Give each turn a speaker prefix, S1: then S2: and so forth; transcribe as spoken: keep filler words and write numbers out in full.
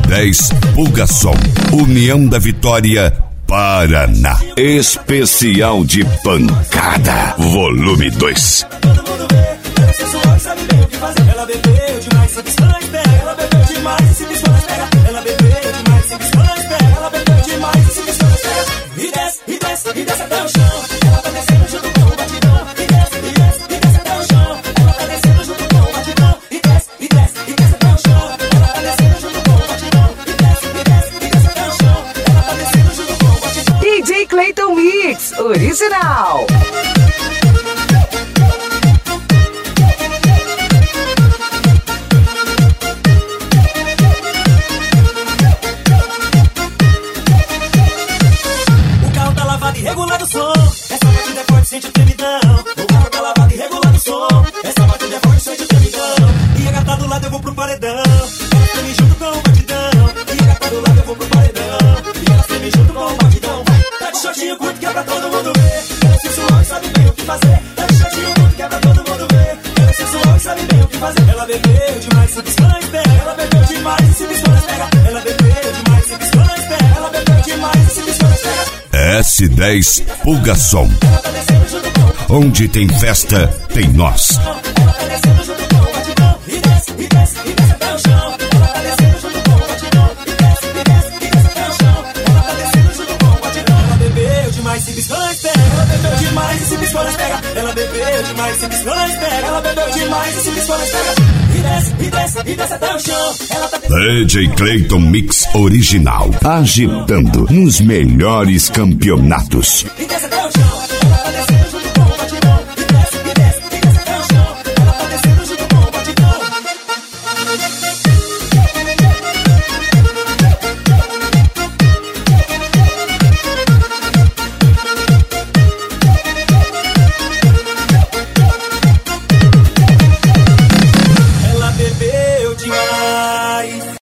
S1: dez Pulgação, União da Vitória, Paraná. Especial de pancada, volume dois.
S2: Todo mundo vê, ela é sensual e sabe bem o que fazer. Ela bebeu demais, se piscou, espera. Ela bebeu demais e se piscou, espera. Ela bebeu demais, se piscou, espera. Ela bebeu demais e se piscou, espera. E desce, e desce, e desce até o chão. Ela tá descendo junto com o batidão. E desce, e desce, e desce até o chão. Ela tá descendo junto com o batidão. E desce, e desce, e desce até o chão. Ela tá descendo junto com o batidão. E desce, e desce, e desce até o chão. Ela tá descendo junto com o batidão.
S3: D J Clayton Mix, original.
S2: Regulado o som, essa batida é forte, sente o tremidão. O carro tá lavado e regulado o som, essa batida é forte, sente o tremidão. E a gata do lado eu vou pro paredão, ela treme junto com o batidão. E a gata do lado eu vou pro paredão, e ela treme junto com o batidão. Tá de shortinho curto que é pra todo mundo ver. Ela é sensual e sabe bem o que fazer. Tá de shortinho curto que é pra todo mundo ver. Ela é sensual e sabe bem o que fazer. Ela bebeu demais, se piscou, espera. Ela bebeu demais e se piscou, espera. Ela bebeu demais, se piscou, espera. Ela bebeu demais e se piscou, espera.
S1: S dez Pulgação. Onde tem festa, tem nós.
S2: Ela bebeu demais, se piscou, espera. Ela bebeu demais e se piscou, espera. Ela bebeu demais, se piscou, espera. Ela bebeu demais e se piscou, espera. E desce, e desce, e desce até o chão. Ela tá
S1: D J Clayton Mix original, agitando nos melhores campeonatos.
S2: e desce até o chão.